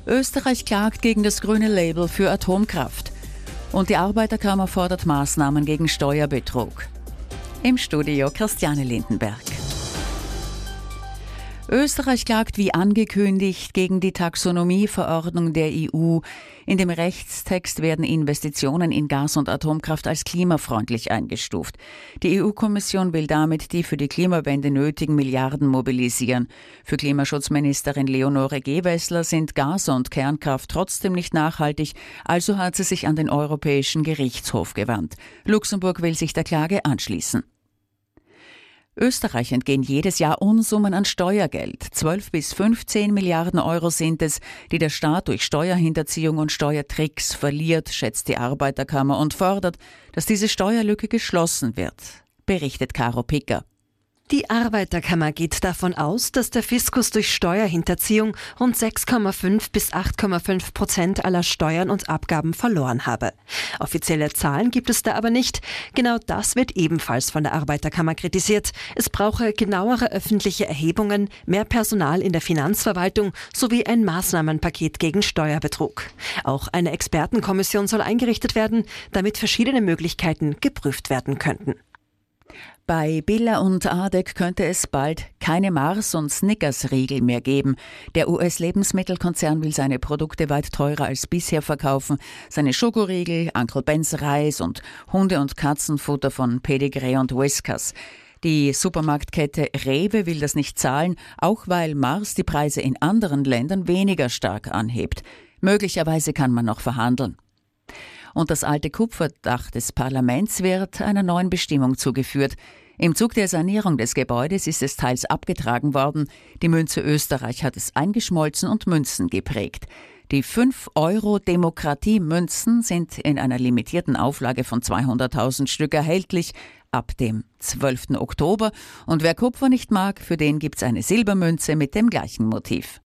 Österreich klagt gegen das grüne Label für Atomkraft. Und die Arbeiterkammer fordert Maßnahmen gegen Steuerbetrug. Im Studio Christiane Lindenberg. Österreich klagt wie angekündigt gegen die Taxonomieverordnung der EU. In dem Rechtstext werden Investitionen in Gas- und Atomkraft als klimafreundlich eingestuft. Die EU-Kommission will damit die für die Klimawende nötigen Milliarden mobilisieren. Für Klimaschutzministerin Leonore Gewessler sind Gas- und Kernkraft trotzdem nicht nachhaltig, also hat sie sich an den Europäischen Gerichtshof gewandt. Luxemburg will sich der Klage anschließen. Österreich entgehen jedes Jahr Unsummen an Steuergeld. 12 bis 15 Milliarden Euro sind es, die der Staat durch Steuerhinterziehung und Steuertricks verliert, schätzt die Arbeiterkammer und fordert, dass diese Steuerlücke geschlossen wird, berichtet Caro Picker. Die Arbeiterkammer geht davon aus, dass der Fiskus durch Steuerhinterziehung rund 6,5 bis 8,5% aller Steuern und Abgaben verloren habe. Offizielle Zahlen gibt es da aber nicht. Genau das wird ebenfalls von der Arbeiterkammer kritisiert. Es brauche genauere öffentliche Erhebungen, mehr Personal in der Finanzverwaltung sowie ein Maßnahmenpaket gegen Steuerbetrug. Auch eine Expertenkommission soll eingerichtet werden, damit verschiedene Möglichkeiten geprüft werden könnten. Bei Billa und Adek könnte es bald keine Mars- und Snickers-Riegel mehr geben. Der US-Lebensmittelkonzern will seine Produkte weit teurer als bisher verkaufen. Seine Schokoriegel, Uncle Ben's Reis und Hunde- und Katzenfutter von Pedigree und Whiskas. Die Supermarktkette Rewe will das nicht zahlen, auch weil Mars die Preise in anderen Ländern weniger stark anhebt. Möglicherweise kann man noch verhandeln. Und das alte Kupferdach des Parlaments wird einer neuen Bestimmung zugeführt. Im Zug der Sanierung des Gebäudes ist es teils abgetragen worden. Die Münze Österreich hat es eingeschmolzen und Münzen geprägt. Die 5-Euro-Demokratie-Münzen sind in einer limitierten Auflage von 200.000 Stück erhältlich ab dem 12. Oktober. Und wer Kupfer nicht mag, für den gibt's eine Silbermünze mit dem gleichen Motiv.